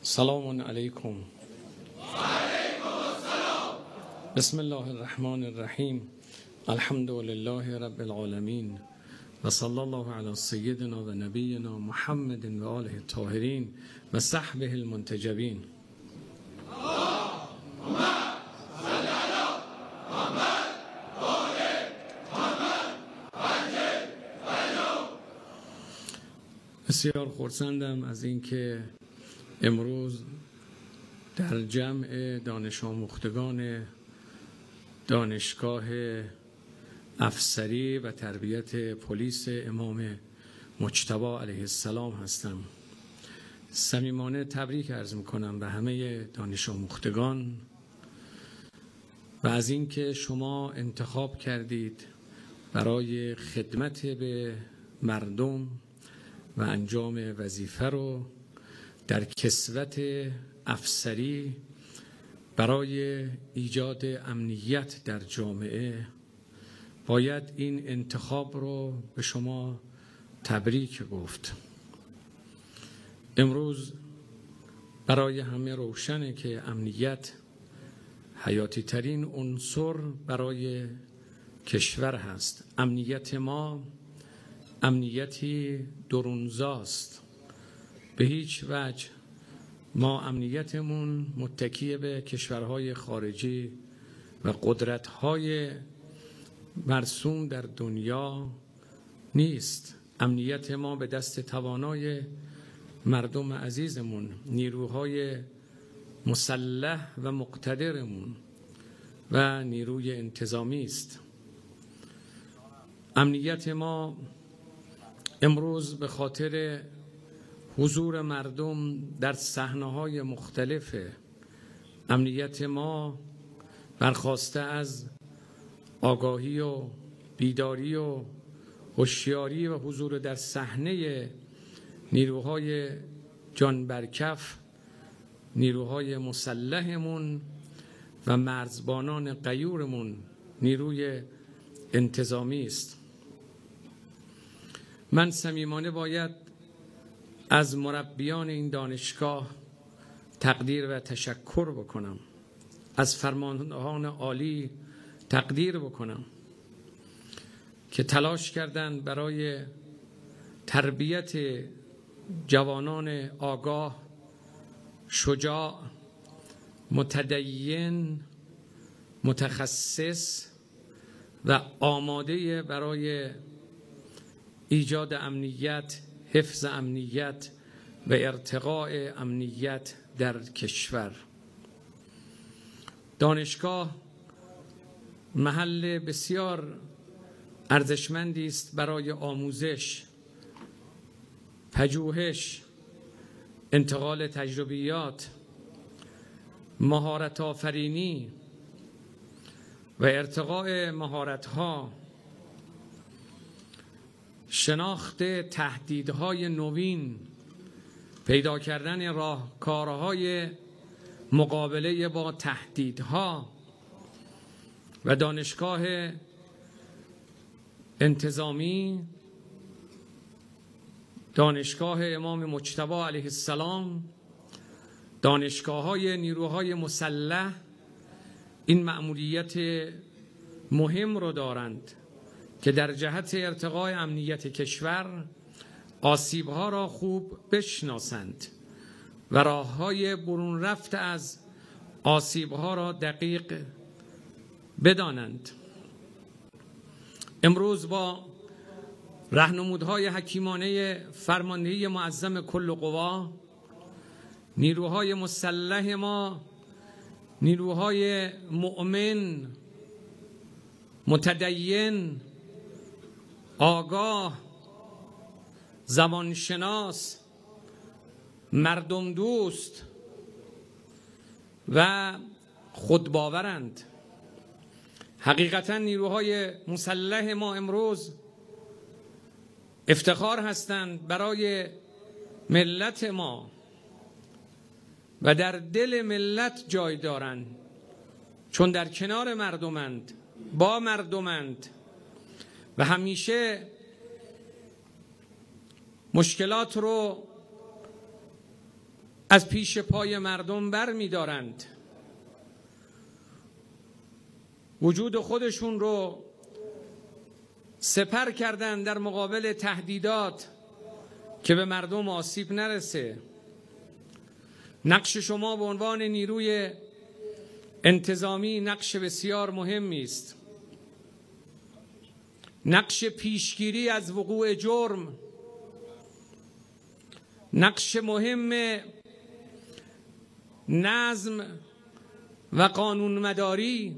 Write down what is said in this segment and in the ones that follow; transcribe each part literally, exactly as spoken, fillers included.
سلام علیکم. بسم الله الرحمن الرحیم. الحمد لله رب العالمین و صلی الله علی سیدنا و نبینا محمد و آله الطاهرین و صحبه المنتجبین. بسیار خرسندم از اینکه امروز در جمع دانش آموختگان دانشگاه افسری و تربیت پلیس امام مجتبی علیه السلام هستم. صمیمانه تبریک عرض میکنم به همه دانش آموختگان و از اینکه شما انتخاب کردید برای خدمت به مردم و انجام وظیفه رو در کسوت افسری برای ایجاد امنیت در جامعه، باید این انتخاب رو به شما تبریک گفت. امروز برای همه روشنه که امنیت حیاتی ترین عنصر برای کشور هست. امنیت ما امنیتی درونزاست. به هیچ وجه ما امنیتمون متکی به کشورهای خارجی و قدرت‌های مرسوم در دنیا نیست. امنیت ما به دست توانای مردم عزیزمون، نیروهای مسلح و مقتدرمون و نیروی انتظامی است. امنیت ما امروز به خاطر حضور مردم در صحنه‌های مختلف، امنیت ما برخواسته از آگاهی و بیداری و هوشیاری و حضور در صحنه نیروهای جانبرکف، نیروهای مسلحمون و مرزبانان غیورمون، نیروی انتظامی است. من صمیمانه باید از مربیان این دانشگاه تقدیر و تشکر بکنم، از فرماندهان عالی تقدیر بکنم که تلاش کردند برای تربیت جوانان آگاه، شجاع، متدین، متخصص و آماده برای ایجاد امنیت، حفظ امنیت و ارتقاء امنیت در کشور. دانشگاه محل بسیار ارزشمندی است برای آموزش، پژوهش، انتقال تجربیات، مهارت آفرینی و ارتقاء مهارت‌ها، شناخت تهدیدهای نوین، پیدا کردن راهکارهای مقابله با تهدیدها و دانشگاه انتظامی، دانشگاه امام مجتبی علیه السلام، دانشگاه‌های نیروهای مسلح این مأموریت مهم رو دارند که در جهت ارتقاء امنیت کشور آسیب‌ها را خوب بشناسند و راه‌های برون رفت از آسیب‌ها را دقیق بدانند. امروز با راهنمودهای حکیمانه فرماندهی معظم کل قوا، نیروهای مسلح ما، نیروهای مؤمن، متدین، آگاه، زبانشناس، مردم دوست و خودباورند. حقیقتا نیروهای مسلح ما امروز افتخار هستند برای ملت ما و در دل ملت جای دارند، چون در کنار مردمند، با مردمند و همیشه مشکلات رو از پیش پای مردم بر می دارند، وجود خودشون رو سپر کردن در مقابل تهدیدات که به مردم آسیب نرسه. نقش شما به عنوان نیروی انتظامی نقش بسیار مهمی است. نقش پیشگیری از وقوع جرم، نقش مهم نظم و قانون مداری،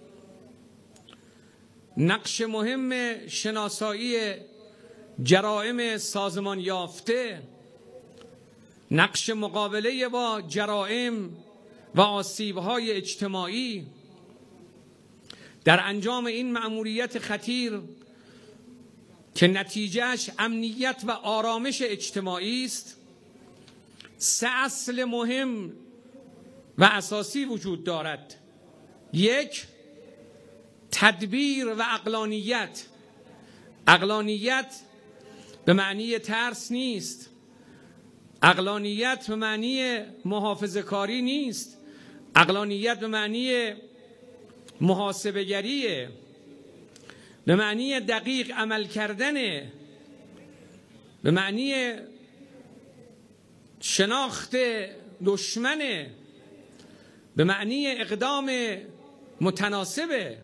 نقش مهم شناسایی جرائم سازمان یافته، نقش مقابله با جرائم و آسیب‌های اجتماعی. در انجام این مأموریت خطیر که نتیجهش امنیت و آرامش اجتماعی است، سه اصل مهم و اساسی وجود دارد. یک، تدبیر و عقلانیت. عقلانیت به معنی ترس نیست، عقلانیت به معنی محافظه‌کاری نیست، عقلانیت به معنی محاسبه‌گریه، به معنی دقیق عمل کردنه، به معنی شناخت دشمنه، به معنی اقدام متناسبه.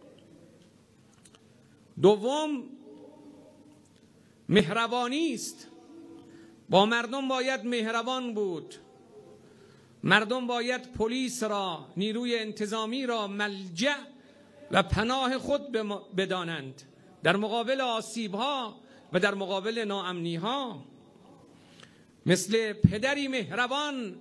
دوم، مهربانی است. با مردم باید مهربان بود. مردم باید پلیس را، نیروی انتظامی را ملجأ و پناه خود بدانند در مقابل آسیب‌ها و در مقابل ناامنی‌ها. مثل پدری مهربان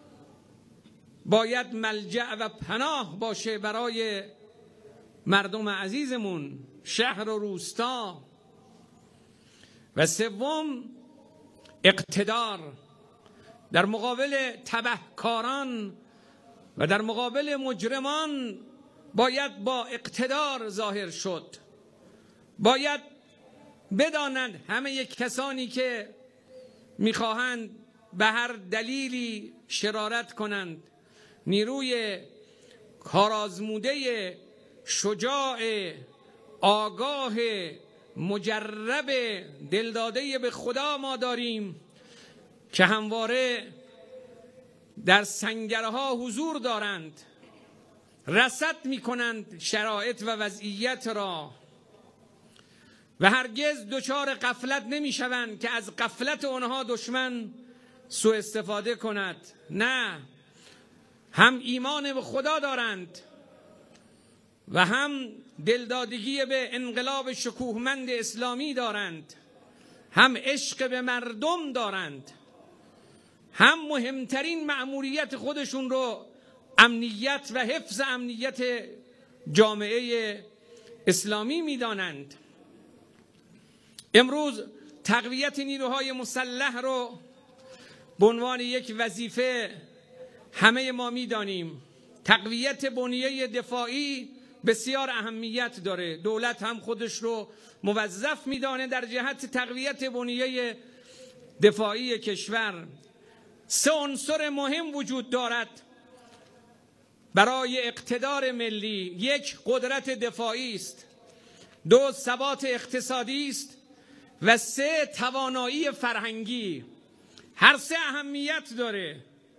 باید ملجأ و پناه باشه برای مردم عزیزمون، شهر و روستا. و سوم، اقتدار. در مقابل تبهکاران و در مقابل مجرمان باید با اقتدار ظاهر شد. باید بدانند همه کسانی که میخواهند به هر دلیلی شرارت کنند، نیروی کارآزموده، شجاع، آگاه، مجرب، دلداده به خدا ما داریم که همواره در سنگرها حضور دارند، رصد می کنند شرایط و وضعیت را و هرگز دچار غفلت نمی شوند که از غفلت آنها دشمن سوء استفاده کند. نه، هم ایمان به خدا دارند و هم دلدادگی به انقلاب شکوهمند اسلامی دارند، هم عشق به مردم دارند، هم مهمترین مأموریت خودشون رو امنیت و حفظ امنیت جامعه اسلامی میدانند. امروز تقویت نیروهای مسلح رو به عنوان یک وظیفه همه ما میدانیم. تقویت بنیه دفاعی بسیار اهمیت داره. دولت هم خودش رو موظف میدانه در جهت تقویت بنیه دفاعی کشور. سه عنصر مهم وجود دارد برای اقتدار ملی. یک، قدرت دفاعی است. دو، ثبات اقتصادی است و سه، توانایی فرهنگی. هر سه اهمیت داره.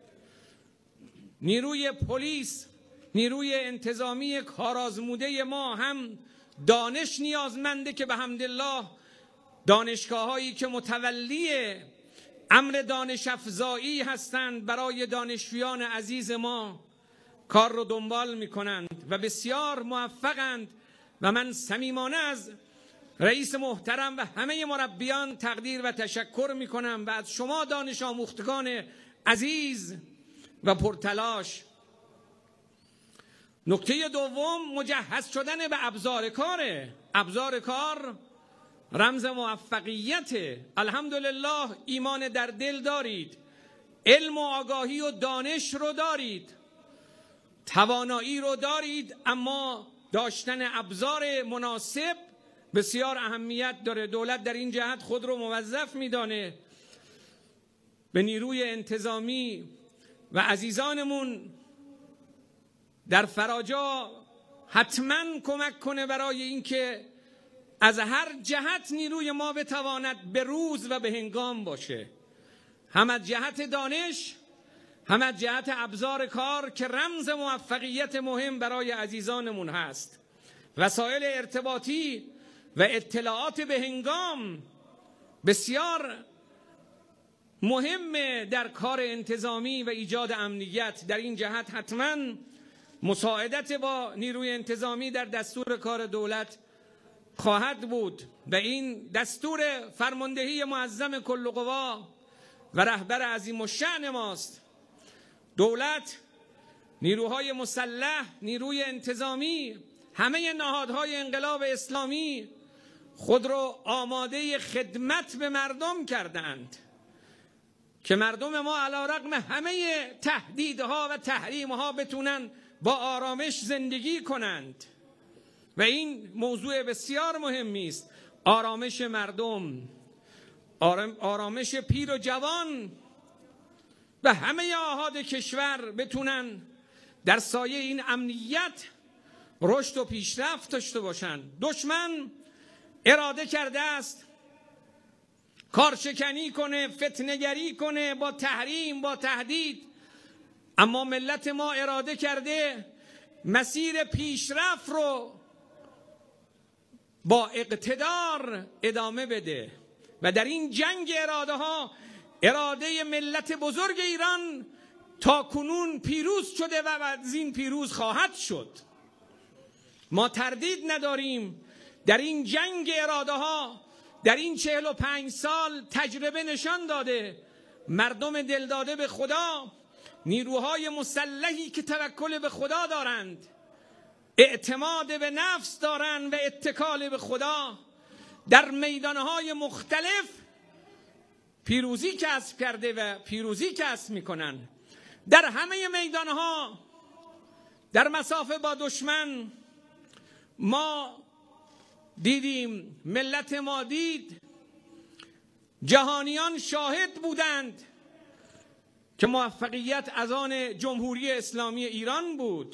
نیروی پلیس، نیروی انتظامی کارآزموده ما هم دانش نیازمنده که به حمدالله دانشگاه هایی که متولی امر دانش افزایی هستند برای دانشجویان عزیز ما کار رو دنبال میکنند و بسیار موفقند و من صمیمانه از رئیس محترم و همه مربیان تقدیر و تشکر میکنم و از شما دانش آموختگان عزیز و پرتلاش. نکته دوم، مجهز شدن به ابزار کاره. ابزار کار رمز موفقیت. الحمدلله ایمان در دل دارید، علم و آگاهی و دانش رو دارید، توانایی رو دارید، اما داشتن ابزار مناسب بسیار اهمیت داره. دولت در این جهت خود رو موظف میدانه. به نیروی انتظامی و عزیزانمون در فراجا حتما کمک کنه برای اینکه از هر جهت نیروی ما بتواند به روز و به هنگام باشه، هم از جهت دانش، هم از جهت ابزار کار که رمز موفقیت مهم برای عزیزانمون هست. وسایل ارتباطی و اطلاعات به هنگام بسیار مهمه در کار انتظامی و ایجاد امنیت. در این جهت حتما مساعدت با نیروی انتظامی در دستور کار دولت خواهد بود و این دستور فرماندهی معظم کل قوا و رهبر عظیم الشأن ماست. دولت، نیروهای مسلح، نیروی انتظامی، همه نهادهای انقلاب اسلامی خود را آماده خدمت به مردم کردند که مردم ما علی رغم همه تهدیدها و تحریمها بتونن با آرامش زندگی کنند و این موضوع بسیار مهمی است. آرامش مردم، آرامش پیر و جوان و همه آحاد کشور بتونن در سایه این امنیت رشد و پیشرفت داشته باشند. دشمن اراده کرده است کارشکنی کنه، فتنه‌گری کنه با تحریم، با تهدید، اما ملت ما اراده کرده مسیر پیشرفت رو با اقتدار ادامه بده و در این جنگ اراده ها اراده ملت بزرگ ایران تا کنون پیروز شده و از این پیروز خواهد شد. ما تردید نداریم در این جنگ اراده ها در این چهل و پنج سال تجربه نشان داده مردم دلداده به خدا، نیروهای مسلحی که توکل به خدا دارند، اعتماد به نفس دارند و اتکال به خدا، در میدانهای مختلف پیروزی کسب کرده و پیروزی کسب میکنن. در همه میدانها در مسافه با دشمن ما دیدیم، ملت ما دید، جهانیان شاهد بودند که موفقیت از آن جمهوری اسلامی ایران بود.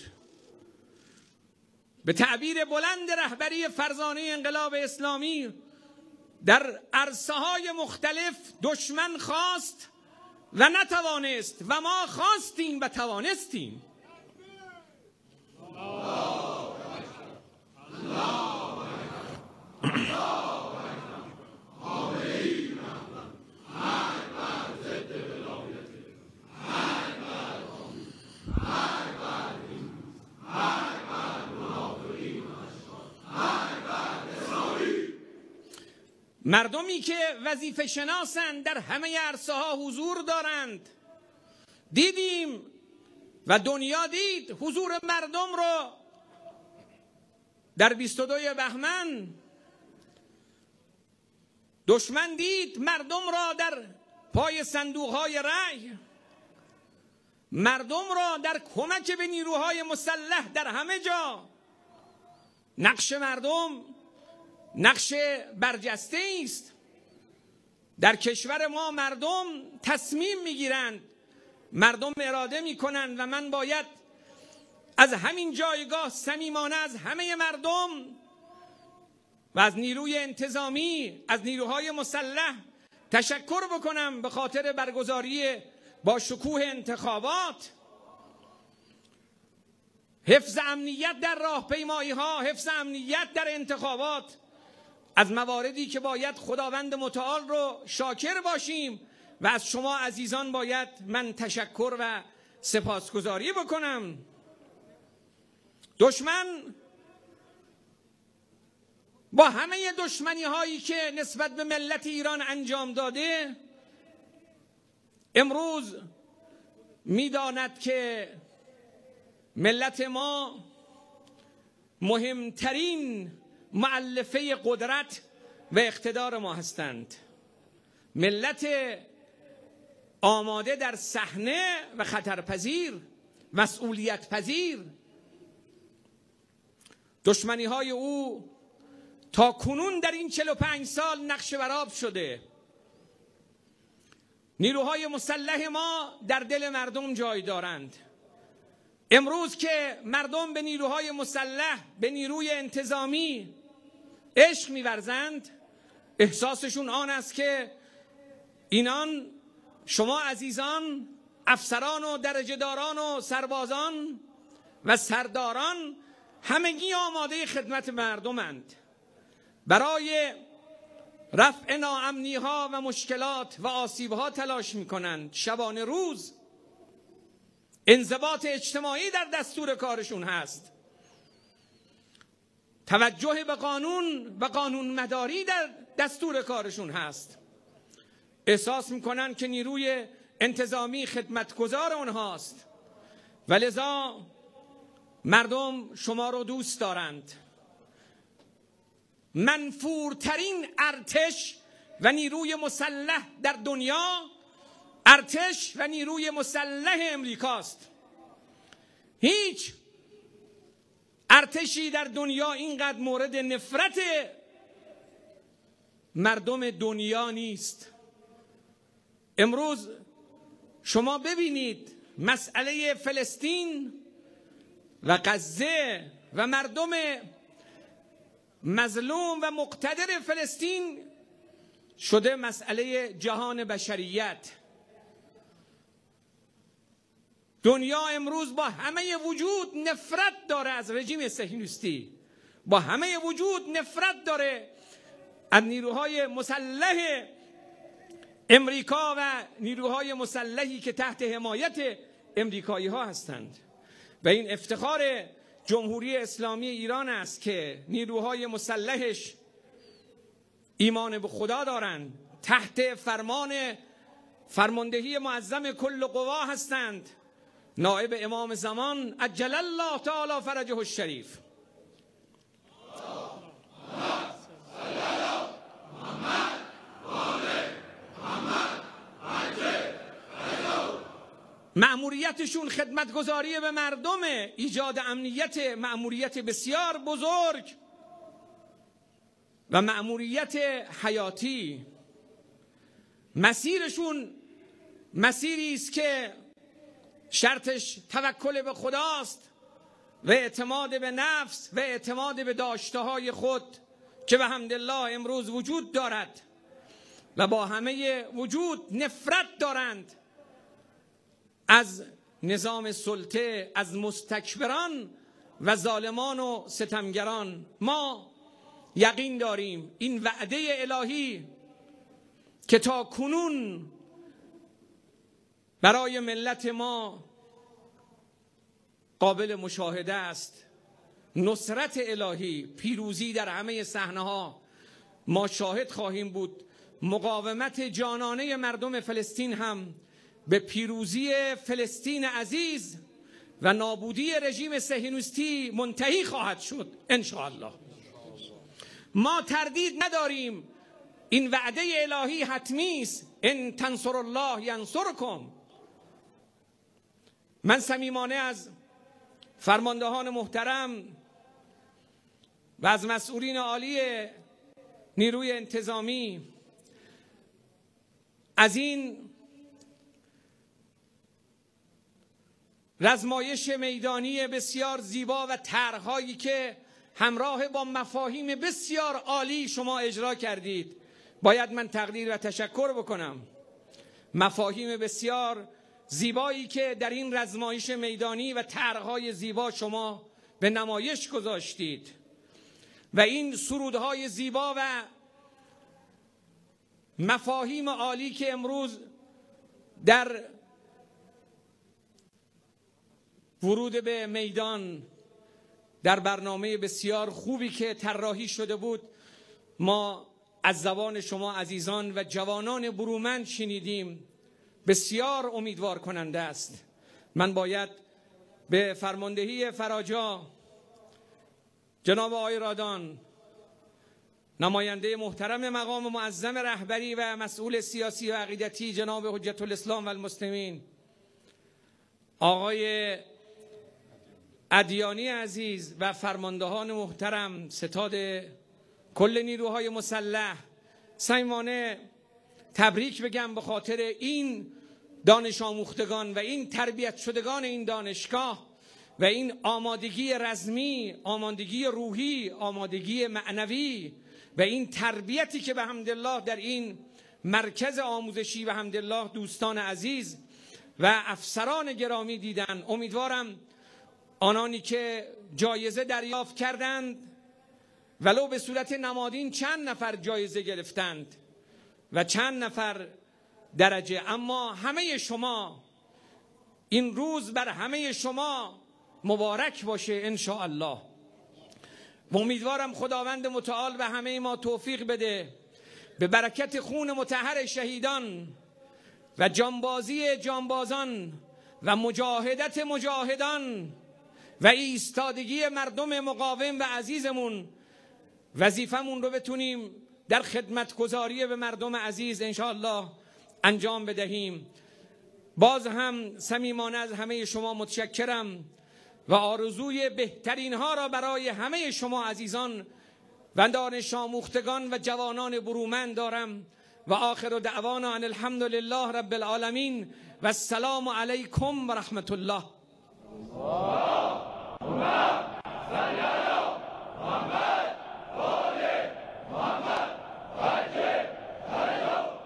به تعبیر بلند رهبری فرزانه انقلاب اسلامی در عرصه‌های مختلف دشمن خواست و نتوانست و ما خواستیم و توانستیم. مردمی که وظیفه شناسند در همه عرصه ها حضور دارند. دیدیم و دنیا دید حضور مردم رو در بیست و دو بهمن. دشمن دید مردم را در پای صندوق های رأی، مردم را در کمک به نیروهای مسلح در همه جا. نقش مردم نقش برجسته است. در کشور ما مردم تصمیم میگیرند، مردم اراده میکنند و من باید از همین جایگاه صمیمانه از همه مردم و از نیروی انتظامی، از نیروهای مسلح تشکر بکنم به خاطر برگزاری با شکوه انتخابات، حفظ امنیت در راهپیمایی ها، حفظ امنیت در انتخابات، از مواردی که باید خداوند متعال رو شاکر باشیم و از شما عزیزان باید من تشکر و سپاسگزاری بکنم. دشمن با همه دشمنی هایی که نسبت به ملت ایران انجام داده، امروز میداند که ملت ما مهمترین مؤلفه قدرت و اقتدار ما هستند. ملت آماده در صحنه و خطرپذیر، مسئولیت پذیر. دشمنی های او تا کنون در این چهل و پنج سال نقش برآب شده. نیروهای مسلح ما در دل مردم جای دارند. امروز که مردم به نیروهای مسلح، به نیروی انتظامی عشق می‌ورزند، احساسشون آن است که اینان، شما عزیزان، افسران و درجه‌داران و سربازان و سرداران همگی آماده خدمت مردمند. برای رفع ناامنی‌ها و مشکلات و آسیب‌ها تلاش می‌کنند. شبانه روز انضباط اجتماعی در دستور کارشون هست. توجه به قانون و قانون مداری در دستور کارشون هست. احساس می‌کنند که نیروی انتظامی خدمتگزار اونهاست و لذا مردم شما رو دوست دارند. منفورترین ارتش و نیروی مسلح در دنیا ارتش و نیروی مسلح امریکاست. هیچ ارتشی در دنیا اینقدر مورد نفرت مردم دنیا نیست. امروز شما ببینید مسئله فلسطین و غزه و مردم مظلوم و مقتدر فلسطین شده مسئله جهان بشریت. دنیا امروز با همه وجود نفرت داره از رژیم صهیونیستی، با همه وجود نفرت داره از نیروهای مسلح امریکا و نیروهای مسلحی که تحت حمایت امریکایی ها هستند. و این افتخار جمهوری اسلامی ایران است که نیروهای مسلحش ایمان به خدا دارند، تحت فرمان فرماندهی معظم کل قوا هستند، نائب امام زمان عجل الله تعالی فرجه الشریف. مأموریتشون خدمتگزاری به مردم، ایجاد امنیت، مأموریت بسیار بزرگ و مأموریت حیاتی. مسیرشون مسیری است که شرطش توکل به خداست و اعتماد به نفس و اعتماد به داشته‌های خود که به حمدالله امروز وجود دارد و با همه وجود نفرت دارند از نظام سلطه، از مستکبران و ظالمان و ستمگران. ما یقین داریم این وعده الهی که تا کنون برای ملت ما قابل مشاهده است، نصرت الهی، پیروزی در همه صحنه‌ها ما شاهد خواهیم بود. مقاومت جانانه مردم فلسطین هم به پیروزی فلسطین عزیز و نابودی رژیم صهیونیستی منتهی خواهد شد ان شاء الله. ما تردید نداریم، این وعده الهی حتمی است. ان تنصر الله ینصرکم. من صمیمانه از فرماندهان محترم و از مسئولین عالی نیروی انتظامی از این رزمایش میدانی بسیار زیبا و طرح‌هایی که همراه با مفاهیم بسیار عالی شما اجرا کردید باید من تقدیر و تشکر بکنم. مفاهیم بسیار زیبایی که در این رزمایش میدانی و طرح‌های زیبا شما به نمایش گذاشتید و این سرودهای زیبا و مفاهیم عالی که امروز در ورود به میدان در برنامه بسیار خوبی که طراحی شده بود ما از زبان شما عزیزان و جوانان برومند شنیدیم، بسیار امیدوار کننده است. من باید به فرماندهی فراجا جناب آقای رادان، نماینده محترم مقام معظم رهبری و مسئول سیاسی و عقیدتی جناب حجت الاسلام و المسلمین، آقای ادیانی عزیز و فرماندهان محترم، ستاد کل نیروهای مسلح، صمیمانه تبریک بگم به خاطر این دانش آموختگان و این تربیت شدگان این دانشگاه و این آمادگی رزمی، آمادگی روحی، آمادگی معنوی و این تربیتی که به حمدالله در این مرکز آموزشی و حمدالله دوستان عزیز و افسران گرامی دیدن. امیدوارم آنانی که جایزه دریافت کردند ولو به صورت نمادین چند نفر جایزه گرفتند و چند نفر درجه، اما همه شما این روز بر همه شما مبارک باشه ان شاء الله. و امیدوارم خداوند متعال به همه ما توفیق بده به برکت خون مطهر شهیدان و جانبازی جانبازان و مجاهدت مجاهدان و ایستادگی مردم مقاوم و عزیزمون، وظیفمون رو بتونیم در خدمتگزاری به مردم عزیز ان شاء الله انجام بدهیم. باز هم صمیمانه از همه شما متشکرم و آرزوی بهترین ها را برای همه شما عزیزان و دانش آموختگان و جوانان برومند دارم و آخر دعوانا ان الحمد لله رب العالمین و السلام علیکم و رحمت الله.